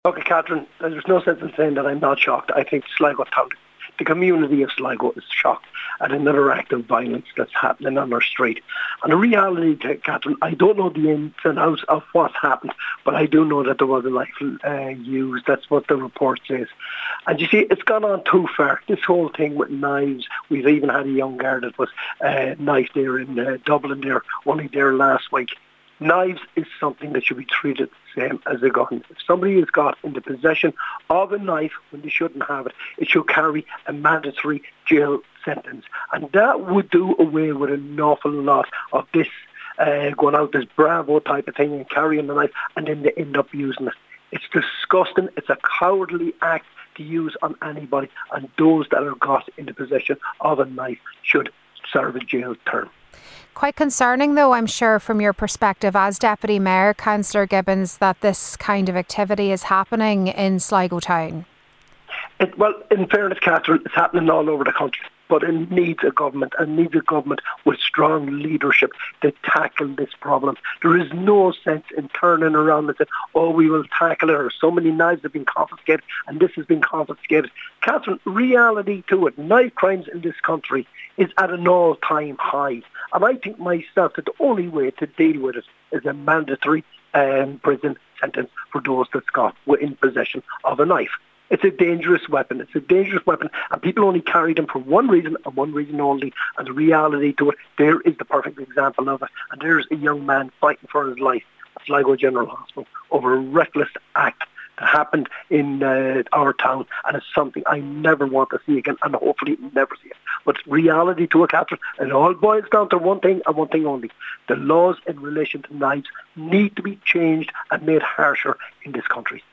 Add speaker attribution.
Speaker 1: Okay, Catherine, there's no sense in saying that I'm not shocked. I think Sligo town, the community of Sligo is shocked at another act of violence that's happening on our street. And the reality, Catherine, I don't know the ins and outs of what happened, but I do know that there was a rifle used. That's what the report says. And you see, it's gone on too far. This whole thing with knives, we've even had a young girl that was knifed there in Dublin there, only there last week. Knives is something that should be treated the same as a gun. If somebody has got into possession of a knife when they shouldn't have it, it should carry a mandatory jail sentence. And that would do away with an awful lot of this going out this Bravo type of thing and carrying the knife and then they end up using it. It's disgusting. It's a cowardly act to use on anybody, and those that are got into possession of a knife should serve a jail term.
Speaker 2: Quite concerning though, I'm sure, from your perspective as Deputy Mayor, Councillor Gibbons, that this kind of activity is happening in Sligo town.
Speaker 1: Well, in fairness, Catherine, it's happening all over the country, but it needs a government, with strong leadership to tackle this problem. There is no sense in turning around and saying, oh, we will tackle it, or so many knives have been confiscated, and this has been confiscated. Catherine, reality to it, knife crimes in this country is at an all-time high. And I think myself that the only way to deal with it is a mandatory prison sentence for those that's got in possession of a knife. It's a dangerous weapon. And people only carry them for one reason and one reason only. And the reality to it, there is the perfect example of it. And there's a young man fighting for his life at Sligo General Hospital over a reckless act that happened in our town, and it's something I never want to see again, and hopefully never see it. But reality to it, Catherine, it all boils down to one thing and one thing only. The laws in relation to knives need to be changed and made harsher in this country.